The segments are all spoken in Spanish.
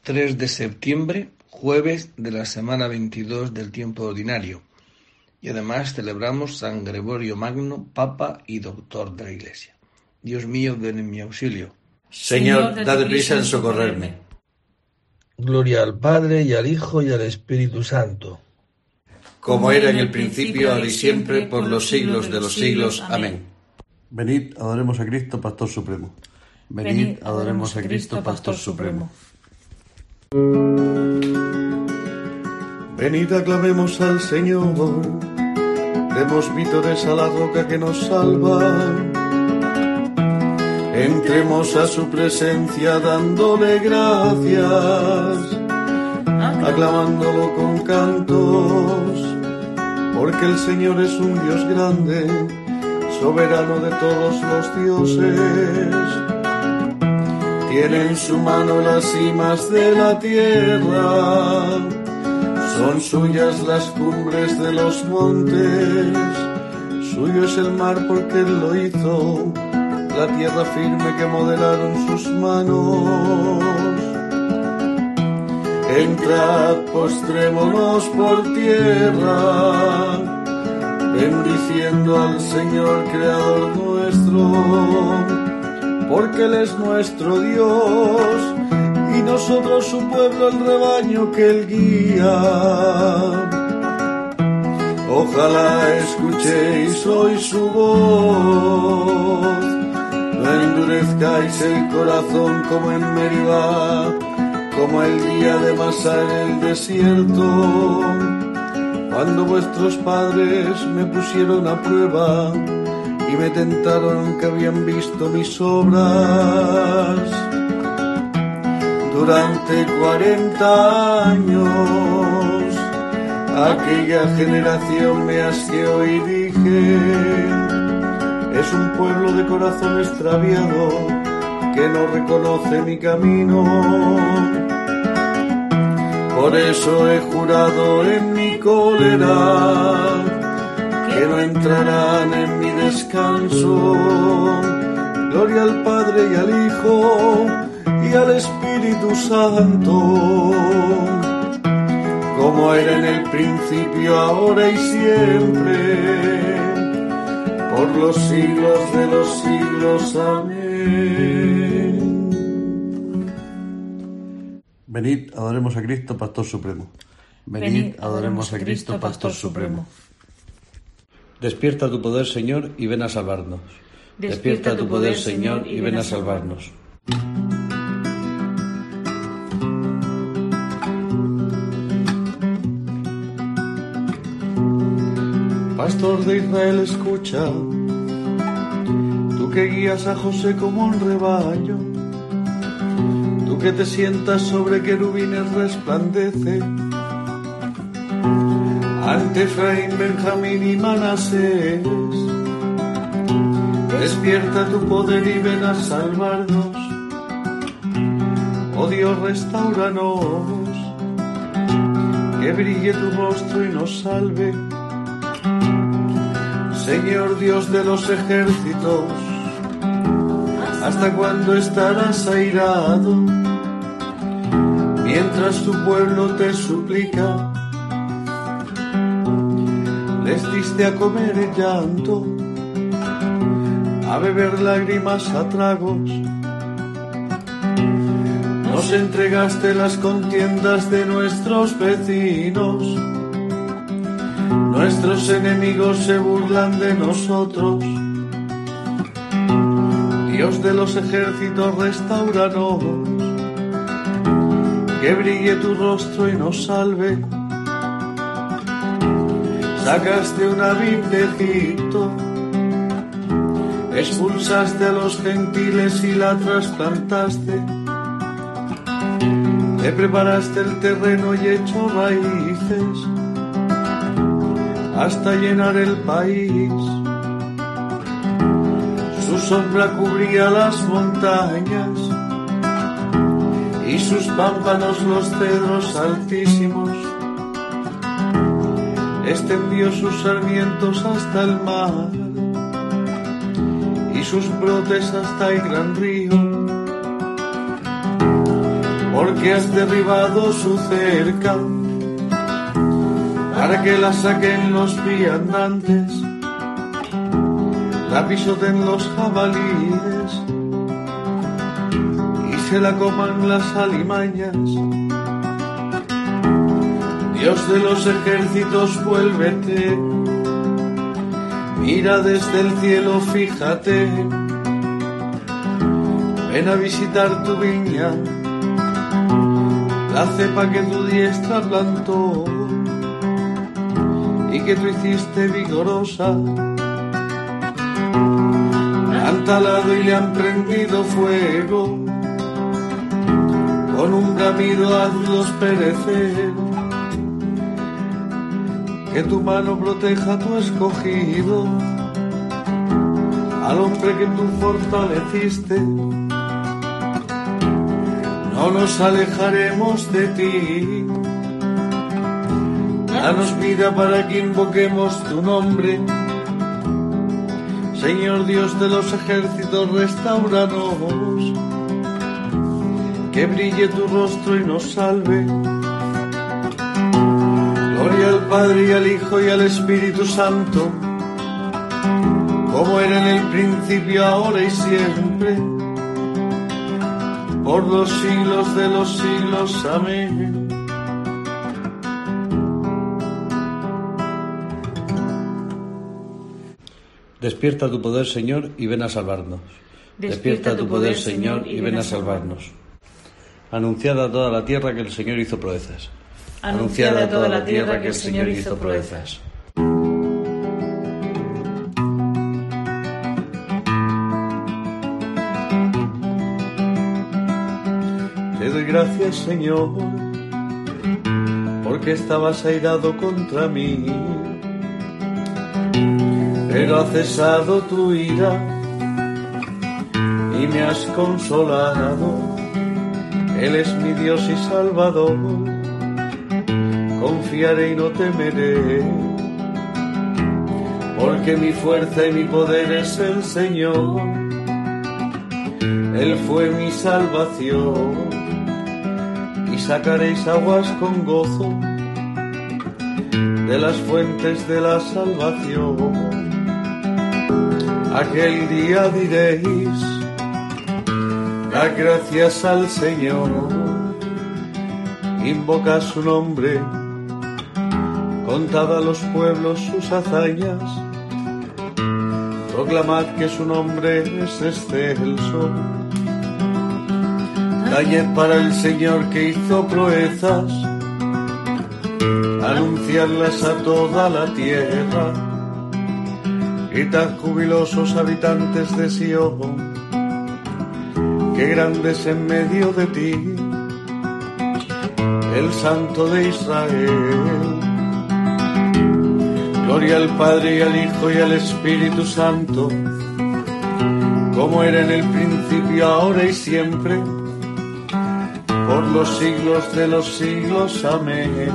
3 de septiembre, jueves de la semana 22 del tiempo ordinario. Y además celebramos San Gregorio Magno, Papa y Doctor de la Iglesia. Dios mío, ven en mi auxilio. Señor, date prisa en socorrerme. Gloria al Padre, y al Hijo, y al Espíritu Santo. Como era en el principio, ahora y siempre, por los siglos de los siglos. Amén. Venid, adoremos a Cristo, Pastor Supremo. Venid, adoremos a Cristo, Pastor Supremo. Venid, aclamemos al Señor. Demos vítores a la roca que nos salva. Entremos a su presencia dándole gracias, aclamándolo con cantos, porque el Señor es un Dios grande, soberano de todos los dioses. Tiene en su mano las cimas de la tierra, son suyas las cumbres de los montes, suyo es el mar porque Él lo hizo, la tierra firme que modelaron sus manos. Entrad, postrémonos por tierra, bendiciendo al Señor Creador nuestro, porque Él es nuestro Dios, y nosotros su pueblo, el rebaño que Él guía. Ojalá escuchéis hoy su voz, no endurezcáis el corazón como en Meribá, como el día de Masá en el desierto, cuando vuestros padres me pusieron a prueba y me tentaron aunque habían visto mis obras. Durante 40 años aquella generación me asqueó y dije: es un pueblo de corazón extraviado que no reconoce mi camino. Por eso he jurado en mi cólera que no entrarán en mi descanso. Gloria al Padre y al Hijo y al Espíritu Santo, como era en el principio, ahora y siempre, por los siglos de los siglos. Amén. Venid, adoremos a Cristo, Pastor Supremo. Venid, adoremos a Cristo, Pastor Supremo. Despierta tu poder, Señor, y ven a salvarnos. Despierta tu poder, Señor, y ven a salvarnos. Pastor de Israel, escucha, tú que guías a José como un rebaño, tú que te sientas sobre querubines resplandece, ante Efraín, Benjamín y Manasés. Despierta tu poder y ven a salvarnos, oh Dios, restáuranos, que brille tu rostro y nos salve. Señor Dios de los ejércitos, ¿hasta cuándo estarás airado? Mientras tu pueblo te suplica, les diste a comer el llanto, a beber lágrimas a tragos. Nos entregaste las contiendas de nuestros vecinos, nuestros enemigos se burlan de nosotros. Dios de los ejércitos, restáuranos, que brille tu rostro y nos salve. Sacaste una vid de Egipto, expulsaste a los gentiles y la trasplantaste. Te preparaste el terreno y echó raíces hasta llenar el país. Su sombra cubría las montañas y sus pámpanos los cedros altísimos. Extendió sus sarmientos hasta el mar y sus brotes hasta el gran río. Por porque has derribado su cerca, para que la saquen los viandantes, la pisoten los jabalíes y se la coman las alimañas. Dios de los ejércitos, vuélvete, mira desde el cielo, fíjate, ven a visitar tu viña, la cepa que tu diestra plantó y que tú hiciste vigorosa. Han talado y le han prendido fuego, con un bramido hazlos perecer. Que tu mano proteja a tu escogido, al hombre que tú fortaleciste. No nos alejaremos de ti. Danos vida para que invoquemos tu nombre. Señor Dios de los ejércitos, restáuranos. Que brille tu rostro y nos salve. Gloria al Padre y al Hijo y al Espíritu Santo, como era en el principio, ahora y siempre, por los siglos de los siglos. Amén. Despierta tu poder, Señor, y ven a salvarnos. Despierta tu poder, Señor, y ven a salvarnos. Anunciad a toda la tierra que el Señor hizo proezas. Anunciad a toda la tierra que el Señor hizo proezas. Te doy gracias, Señor, porque estabas airado contra mí, pero ha cesado tu ira y me has consolado. Él es mi Dios y Salvador, confiaré y no temeré, porque mi fuerza y mi poder es el Señor. Él fue mi salvación, y sacaréis aguas con gozo de las fuentes de la salvación. Aquel día diréis: da gracias al Señor, invoca su nombre, contad a los pueblos sus hazañas, proclamad que su nombre es excelso. Tañed para el Señor que hizo proezas, anunciadlas a toda la tierra. Gritad jubilosos habitantes de Sion, que grande es en medio de ti el Santo de Israel. Gloria al Padre y al Hijo y al Espíritu Santo, como era en el principio, ahora y siempre, por los siglos de los siglos. Amén.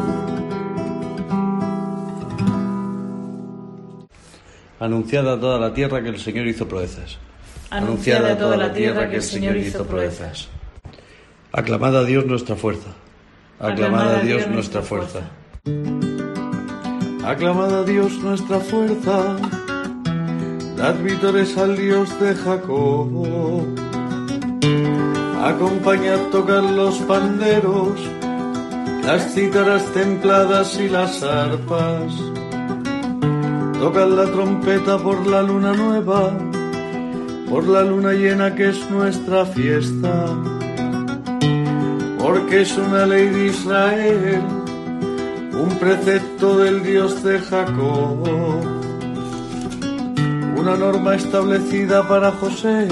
Anunciad a toda la tierra que el Señor hizo proezas. Anunciad a toda la tierra que el Señor hizo proezas. Aclamad a Dios nuestra fuerza. Aclamad a Dios nuestra fuerza. Aclamad a Dios nuestra fuerza. Dad vítores al Dios de Jacob. Acompañad tocar los panderos, las cítaras templadas y las arpas. Tocad la trompeta por la luna nueva, por la luna llena que es nuestra fiesta. Porque es una ley de Israel, un precepto del Dios de Jacob, una norma establecida para José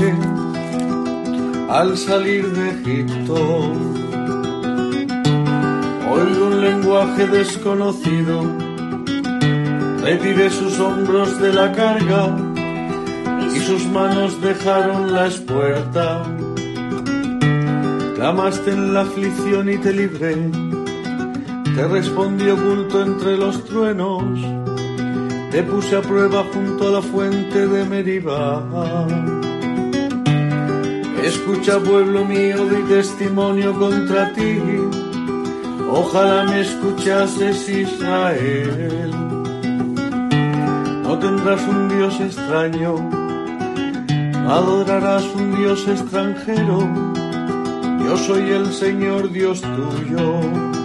al salir de Egipto. Oigo un lenguaje desconocido, retiré sus hombros de la carga y sus manos dejaron la espuerta. Clamaste en la aflicción y te libré, te respondí oculto entre los truenos, te puse a prueba junto a la fuente de Meribá. Escucha, pueblo mío, doy testimonio contra ti. Ojalá me escuchases, Israel. No tendrás un Dios extraño, no adorarás un Dios extranjero. Yo soy el Señor Dios tuyo,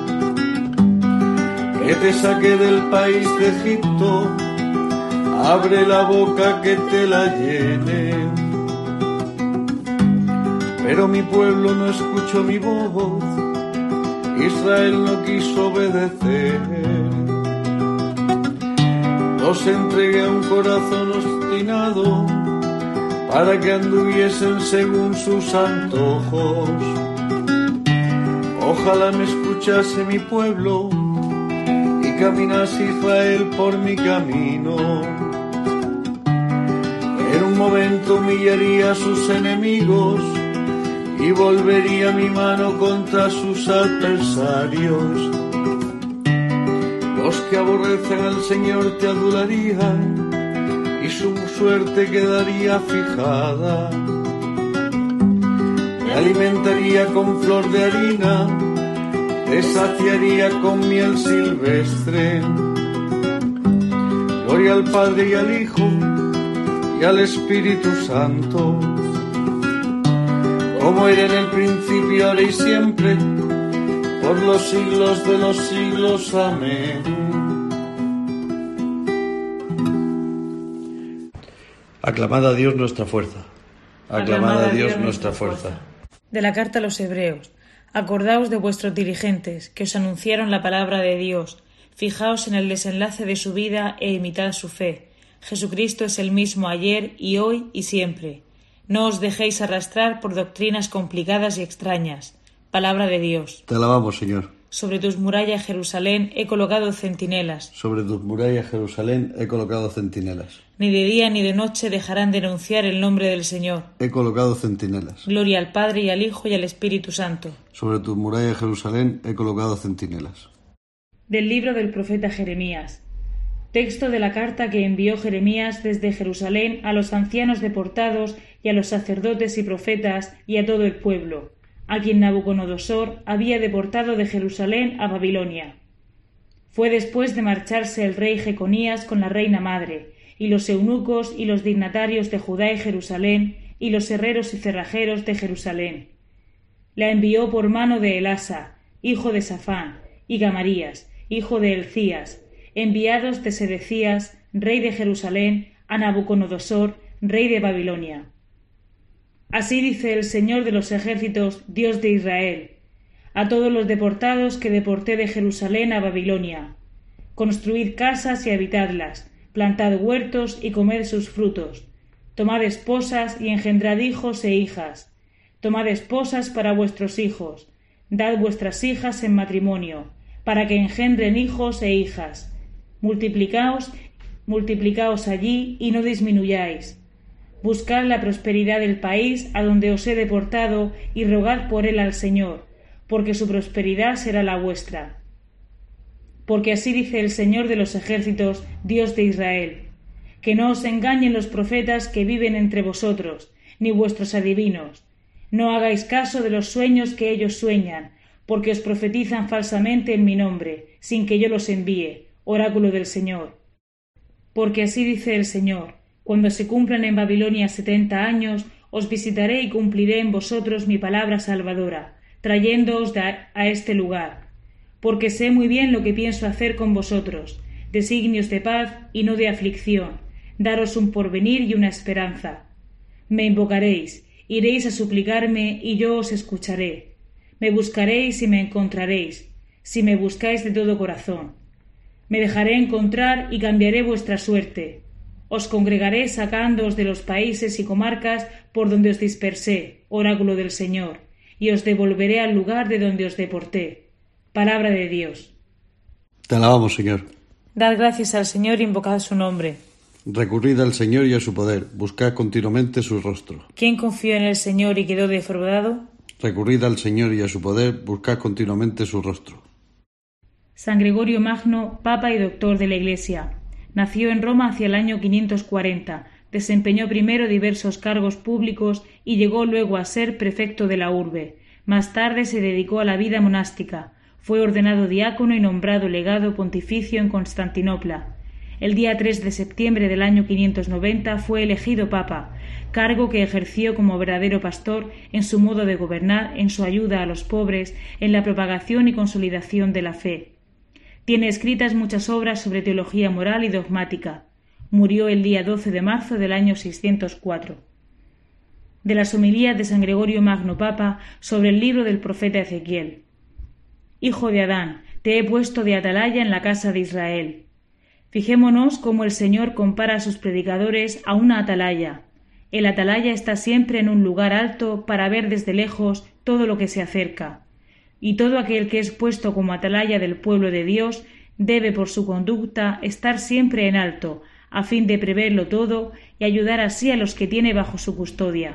que te saqué del país de Egipto. Abre la boca que te la llene. Pero mi pueblo no escuchó mi voz, Israel no quiso obedecer. Los entregué a un corazón obstinado, para que anduviesen según sus antojos. Ojalá me escuchase mi pueblo, y caminase Israel por mi camino. En un momento humillaría a sus enemigos, y volvería mi mano contra sus adversarios. Los que aborrecen al Señor te adularían, y su suerte quedaría fijada. Me alimentaría con flor de harina, te saciaría con miel silvestre. Gloria al Padre y al Hijo y al Espíritu Santo, como era en el principio, ahora y siempre, por los siglos de los siglos. Amén. Aclamad a Dios nuestra fuerza. Aclamad a Dios nuestra fuerza. De la carta a los Hebreos. Acordaos de vuestros dirigentes, que os anunciaron la palabra de Dios. Fijaos en el desenlace de su vida e imitad su fe. Jesucristo es el mismo ayer y hoy y siempre. No os dejéis arrastrar por doctrinas complicadas y extrañas. Palabra de Dios. Te alabamos, Señor. Sobre tus murallas, Jerusalén, he colocado centinelas. Sobre tus murallas, Jerusalén, he colocado centinelas. Ni de día ni de noche dejarán de anunciar el nombre del Señor. He colocado centinelas. Gloria al Padre y al Hijo y al Espíritu Santo. Sobre tus murallas, Jerusalén, he colocado centinelas. Del libro del profeta Jeremías. Texto de la carta que envió Jeremías desde Jerusalén a los ancianos deportados y a los sacerdotes y profetas y a todo el pueblo, a quien Nabucodonosor había deportado de Jerusalén a Babilonia. Fue después de marcharse el rey Jeconías con la reina madre, y los eunucos y los dignatarios de Judá y Jerusalén, y los herreros y cerrajeros de Jerusalén. La envió por mano de Elasa, hijo de Safán, y Gamarías, hijo de Elcías, enviados de Sedecías, rey de Jerusalén, a Nabucodonosor, rey de Babilonia. Así dice el Señor de los ejércitos, Dios de Israel, a todos los deportados que deporté de Jerusalén a Babilonia: construid casas y habitadlas, plantad huertos y comed sus frutos, tomad esposas y engendrad hijos e hijas, tomad esposas para vuestros hijos, dad vuestras hijas en matrimonio, para que engendren hijos e hijas. Multiplicaos allí y no disminuyáis. Buscad la prosperidad del país a donde os he deportado y rogad por él al Señor, porque su prosperidad será la vuestra. Porque así dice el Señor de los ejércitos, Dios de Israel: que no os engañen los profetas que viven entre vosotros, ni vuestros adivinos. No hagáis caso de los sueños que ellos sueñan, porque os profetizan falsamente en mi nombre, sin que yo los envíe, oráculo del Señor. Porque así dice el Señor: cuando se cumplan en Babilonia 70 años, os visitaré y cumpliré en vosotros mi palabra salvadora, trayéndoos a este lugar. Porque sé muy bien lo que pienso hacer con vosotros, designios de paz y no de aflicción, daros un porvenir y una esperanza. Me invocaréis, iréis a suplicarme y yo os escucharé. Me buscaréis y me encontraréis, si me buscáis de todo corazón. Me dejaré encontrar y cambiaré vuestra suerte. Os congregaré sacándoos de los países y comarcas por donde os dispersé, oráculo del Señor, y os devolveré al lugar de donde os deporté. Palabra de Dios. Te alabamos, Señor. Dad gracias al Señor e invocad su nombre. Recurrid al Señor y a su poder, buscad continuamente su rostro. ¿Quién confió en el Señor y quedó defraudado? Recurrid al Señor y a su poder, buscad continuamente su rostro. San Gregorio Magno, Papa y Doctor de la Iglesia. Nació en Roma hacia el año 540, Desempeñó primero diversos cargos públicos y llegó luego a ser prefecto de la urbe. Más tarde se dedicó a la vida monástica. Fue ordenado diácono y nombrado legado pontificio en Constantinopla. El día 3 de septiembre del año 590 fue elegido papa, cargo que ejerció como verdadero pastor en su modo de gobernar, en su ayuda a los pobres, en la propagación y consolidación de la fe. Tiene escritas muchas obras sobre teología moral y dogmática. Murió el día 12 de marzo del año 604. De las homilías de San Gregorio Magno Papa sobre el libro del profeta Ezequiel. Hijo de Adán, te he puesto de atalaya en la casa de Israel. Fijémonos cómo el Señor compara a sus predicadores a una atalaya. El atalaya está siempre en un lugar alto para ver desde lejos todo lo que se acerca. Y todo aquel que es puesto como atalaya del pueblo de Dios debe por su conducta estar siempre en alto, a fin de preverlo todo y ayudar así a los que tiene bajo su custodia.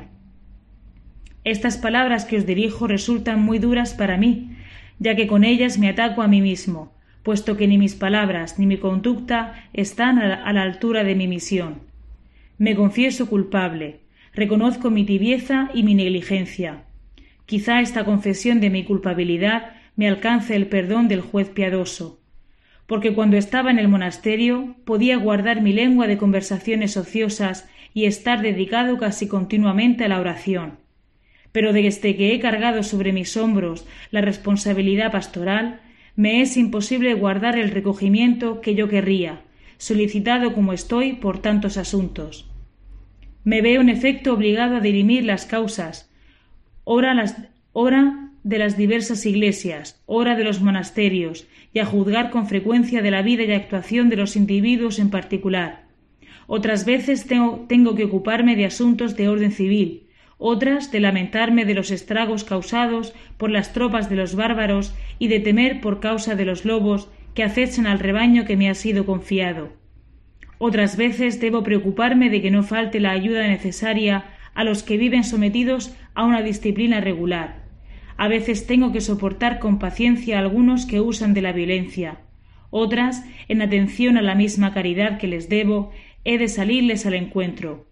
Estas palabras que os dirijo resultan muy duras para mí, ya que con ellas me ataco a mí mismo, puesto que ni mis palabras ni mi conducta están a la altura de mi misión. Me confieso culpable, reconozco mi tibieza y mi negligencia. Quizá esta confesión de mi culpabilidad me alcance el perdón del juez piadoso, porque cuando estaba en el monasterio podía guardar mi lengua de conversaciones ociosas y estar dedicado casi continuamente a la oración. Pero desde que he cargado sobre mis hombros la responsabilidad pastoral, me es imposible guardar el recogimiento que yo querría, solicitado como estoy por tantos asuntos. Me veo en efecto obligado a dirimir las causas, ora de las diversas iglesias, ora de los monasterios, y a juzgar con frecuencia de la vida y actuación de los individuos en particular. Otras veces tengo que ocuparme de asuntos de orden civil, otras de lamentarme de los estragos causados por las tropas de los bárbaros y de temer por causa de los lobos que acechan al rebaño que me ha sido confiado. Otras veces debo preocuparme de que no falte la ayuda necesaria a los que viven sometidos a una disciplina regular. A veces tengo que soportar con paciencia a algunos que usan de la violencia. Otras, en atención a la misma caridad que les debo, he de salirles al encuentro.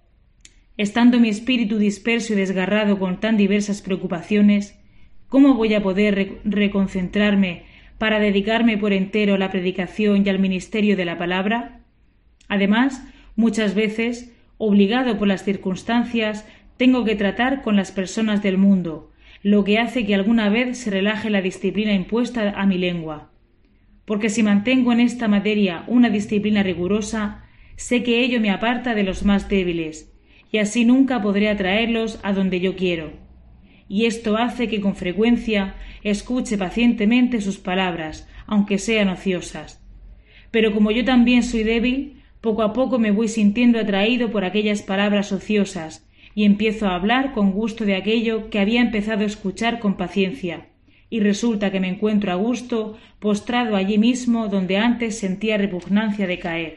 Estando mi espíritu disperso y desgarrado con tan diversas preocupaciones, ¿cómo voy a poder reconcentrarme para dedicarme por entero a la predicación y al ministerio de la palabra? Además, muchas veces, obligado por las circunstancias, tengo que tratar con las personas del mundo, lo que hace que alguna vez se relaje la disciplina impuesta a mi lengua. Porque si mantengo en esta materia una disciplina rigurosa, sé que ello me aparta de los más débiles, y así nunca podré atraerlos a donde yo quiero. Y esto hace que con frecuencia escuche pacientemente sus palabras, aunque sean ociosas. Pero como yo también soy débil, poco a poco me voy sintiendo atraído por aquellas palabras ociosas, y empiezo a hablar con gusto de aquello que había empezado a escuchar con paciencia, y resulta que me encuentro a gusto postrado allí mismo donde antes sentía repugnancia de caer.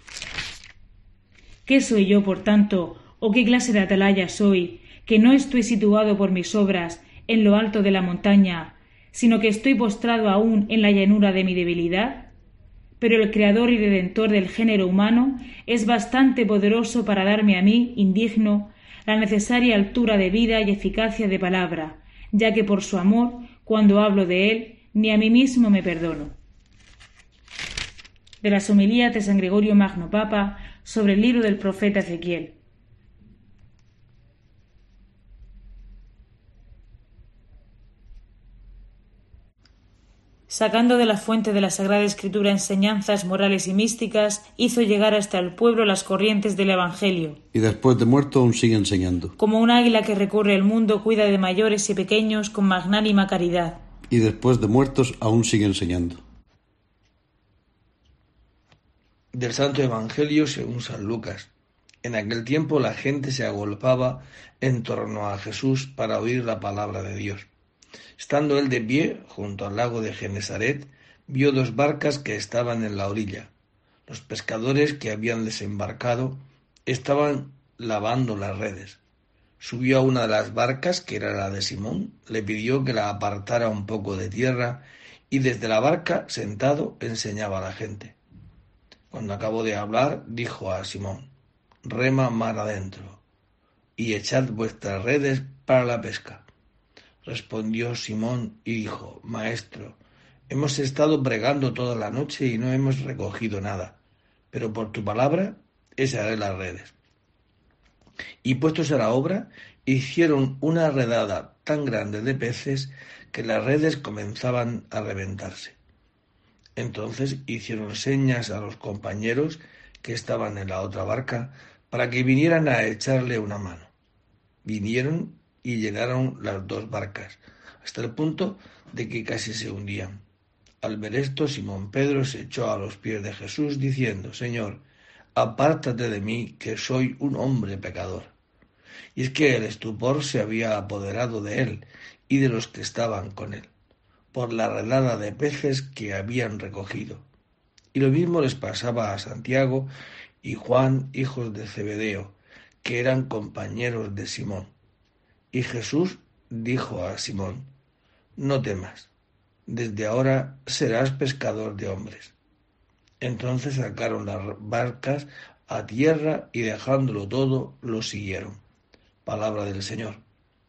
¿Qué soy yo, por tanto, o qué clase de atalaya soy, que no estoy situado por mis obras en lo alto de la montaña, sino que estoy postrado aún en la llanura de mi debilidad? Pero el Creador y Redentor del género humano es bastante poderoso para darme a mí, indigno, la necesaria altura de vida y eficacia de palabra, ya que por su amor, cuando hablo de él, ni a mí mismo me perdono. De las homilías de San Gregorio Magno Papa sobre el libro del profeta Ezequiel. Sacando de la fuente de la Sagrada Escritura enseñanzas morales y místicas, hizo llegar hasta el pueblo las corrientes del Evangelio. Y después de muerto aún sigue enseñando. Como un águila que recorre el mundo, cuida de mayores y pequeños con magnánima caridad. Y después de muertos aún sigue enseñando. Del Santo Evangelio según San Lucas. En aquel tiempo la gente se agolpaba en torno a Jesús para oír la palabra de Dios. Estando él de pie junto al lago de Genesaret, vio dos barcas que estaban en la orilla. Los pescadores que habían desembarcado estaban lavando las redes. Subió a una de las barcas, que era la de Simón, le pidió que la apartara un poco de tierra y desde la barca, sentado, enseñaba a la gente. Cuando acabó de hablar, dijo a Simón: rema mar adentro, y echad vuestras redes para la pesca. Respondió Simón y dijo: Maestro, hemos estado bregando toda la noche y no hemos recogido nada, pero por tu palabra echaré las redes. Y puestos a la obra, hicieron una redada tan grande de peces que las redes comenzaban a reventarse. Entonces hicieron señas a los compañeros que estaban en la otra barca para que vinieran a echarle una mano. Vinieron y llenaron las dos barcas, hasta el punto de que casi se hundían. Al ver esto, Simón Pedro se echó a los pies de Jesús, diciendo: Señor, apártate de mí, que soy un hombre pecador. Y es que el estupor se había apoderado de él y de los que estaban con él, por la redada de peces que habían recogido. Y lo mismo les pasaba a Santiago y Juan, hijos de Zebedeo, que eran compañeros de Simón. Y Jesús dijo a Simón: No temas, desde ahora serás pescador de hombres. Entonces sacaron las barcas a tierra y dejándolo todo, lo siguieron. Palabra del Señor.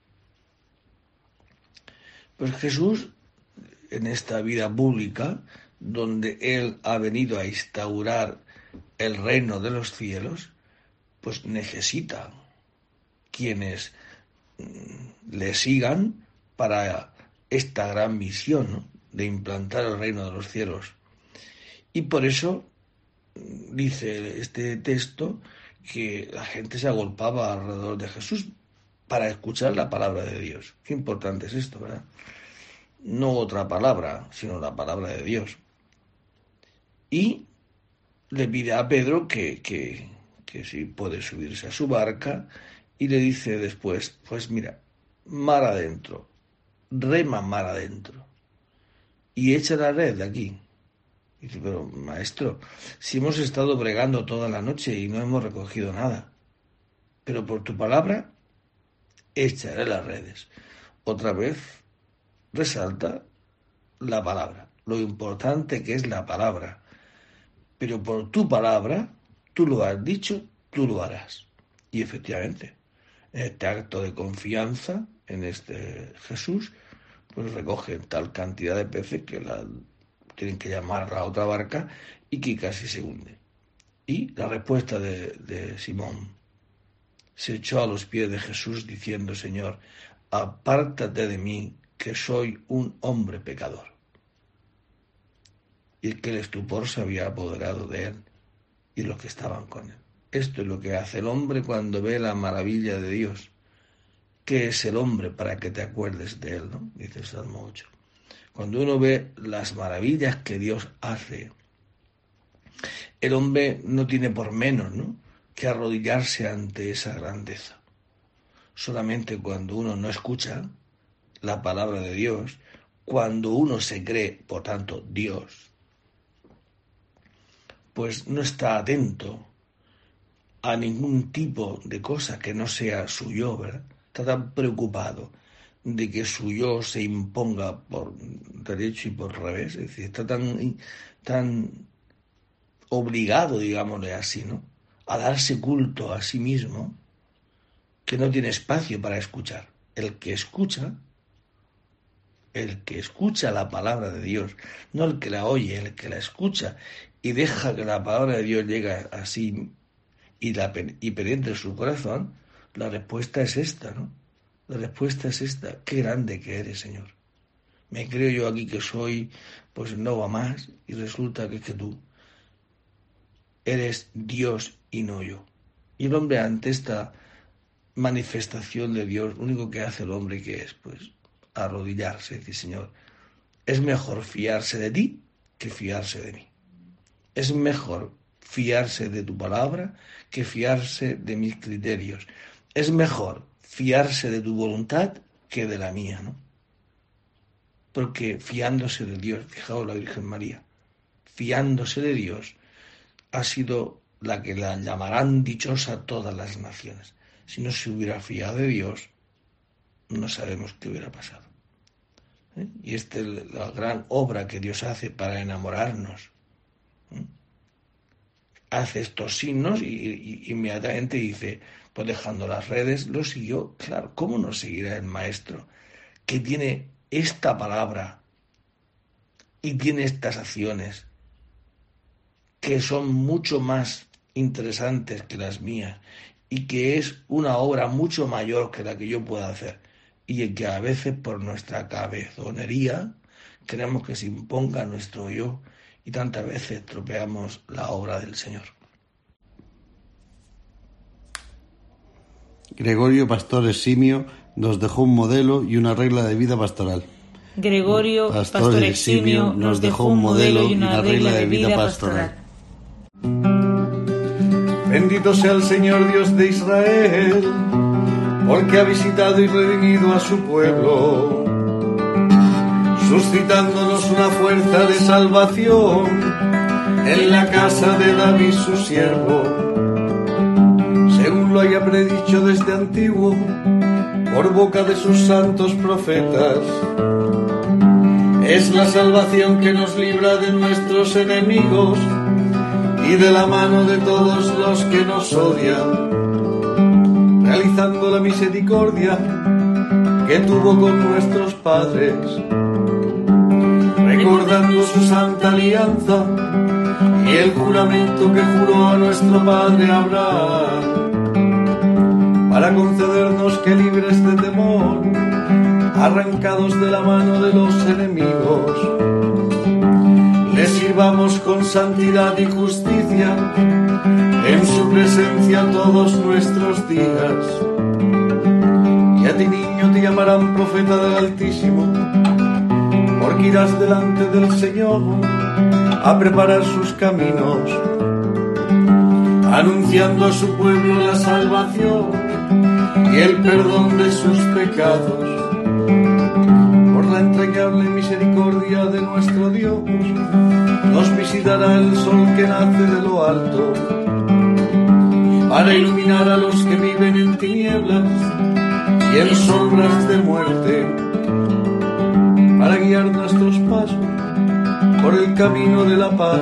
Pues Jesús, en esta vida pública, donde Él ha venido a instaurar el reino de los cielos, pues necesita quienes le sigan para esta gran misión, ¿no?, de implantar el reino de los cielos. Y por eso dice este texto que la gente se agolpaba alrededor de Jesús para escuchar la palabra de Dios. Qué importante es esto, ¿verdad? No otra palabra, sino la palabra de Dios. Y le pide a Pedro que si puede subirse a su barca, y le dice después: pues mira, mar adentro, rema mar adentro, y echa la red de aquí. Y dice: pero maestro, si hemos estado bregando toda la noche y no hemos recogido nada, pero por tu palabra echaré las redes. Otra vez resalta la palabra, lo importante que es la palabra. Pero por tu palabra, tú lo has dicho, tú lo harás. Y efectivamente, en este acto de confianza en este Jesús, pues recogen tal cantidad de peces que tienen que llamar a la otra barca y que casi se hunde. Y la respuesta de Simón: se echó a los pies de Jesús diciendo: Señor, apártate de mí, que soy un hombre pecador. Y es que el estupor se había apoderado de él y los que estaban con él. Esto es lo que hace el hombre cuando ve la maravilla de Dios. ¿Qué es el hombre para que te acuerdes de él?, ¿no?, dice el Salmo 8. Cuando uno ve las maravillas que Dios hace, el hombre no tiene por menos, ¿no?, que arrodillarse ante esa grandeza. Solamente cuando uno no escucha la palabra de Dios, cuando uno se cree, por tanto, Dios, pues no está atento a ningún tipo de cosa que no sea su yo, ¿verdad? Está tan preocupado de que su yo se imponga por derecho y por revés, es decir, está tan obligado, digámosle así, ¿no?, a darse culto a sí mismo, que no tiene espacio para escuchar. El que escucha la palabra de Dios, no el que la oye, el que la escucha y deja que la palabra de Dios llegue así y penetre su corazón, la respuesta es esta, ¿no? La respuesta es esta: qué grande que eres, Señor. Me creo yo aquí que soy, pues no va más, y resulta que tú eres Dios y no yo. Y el hombre, ante esta manifestación de Dios, lo único que hace el hombre, que es, pues, arrodillarse y decir: Señor, es mejor fiarse de ti que fiarse de mí. Es mejor fiarse de tu palabra que fiarse de mis criterios. Es mejor fiarse de tu voluntad que de la mía, ¿no? Porque fiándose de Dios, fijaos la Virgen María, fiándose de Dios, ha sido la que la llamarán dichosa todas las naciones. Si no se hubiera fiado de Dios, no sabemos qué hubiera pasado. Y esta es la gran obra que Dios hace para enamorarnos. hace estos signos y inmediatamente dice, pues dejando las redes, lo siguió. Claro, ¿cómo no seguirá el maestro que tiene esta palabra y tiene estas acciones que son mucho más interesantes que las mías y que es una obra mucho mayor que la que yo pueda hacer, y que a veces por nuestra cabezonería queremos que se imponga nuestro yo y tantas veces estropeamos la obra del Señor? Gregorio Pastor Eximio nos dejó un modelo y una regla de vida pastoral. Gregorio Pastor Eximio nos dejó un modelo y una regla de vida pastoral. Bendito sea el Señor Dios de Israel, porque ha visitado y redimido a su pueblo, suscitándonos una fuerza de salvación en la casa de David su siervo, según lo haya predicho desde antiguo por boca de sus santos profetas. Es la salvación que nos libra de nuestros enemigos y de la mano de todos los que nos odian, realizando la misericordia que tuvo con nuestros padres, recordando su santa alianza y el juramento que juró a nuestro padre Abraham, para concedernos que, libres de temor, arrancados de la mano de los enemigos, le sirvamos con santidad y justicia en su presencia todos nuestros días. Y a ti, niño, te llamarán profeta del Altísimo, porque irás delante del Señor a preparar sus caminos, anunciando a su pueblo la salvación y el perdón de sus pecados. Por la entrañable misericordia de nuestro Dios, nos visitará el sol que nace de lo alto, para iluminar a los que viven en tinieblas y en sombras de muerte, para guiar nuestros pasos por el camino de la paz.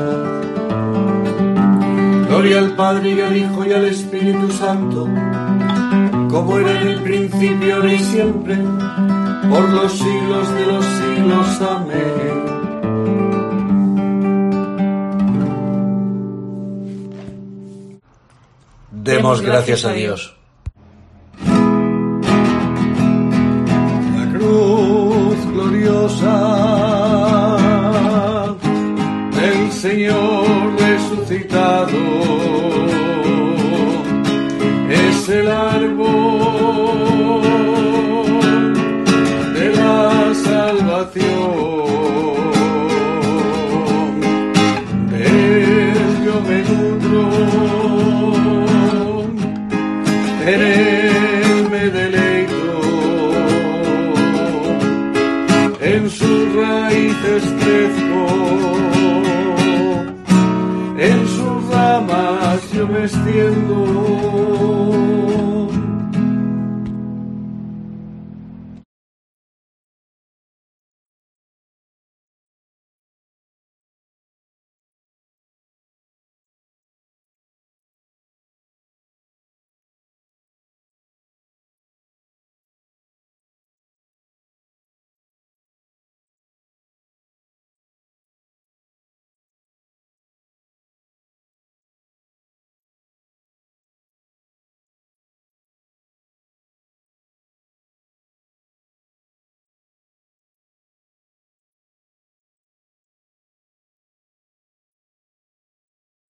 Gloria al Padre y al Hijo y al Espíritu Santo, como era en el principio, ahora y siempre, por los siglos de los siglos. Amén. Demos gracias a Dios. La cruz gloriosa del Señor resucitado es el árbol de la salvación. De él yo me nutro, en él me deleito, en sus raíces crezco, en sus ramas yo me extiendo.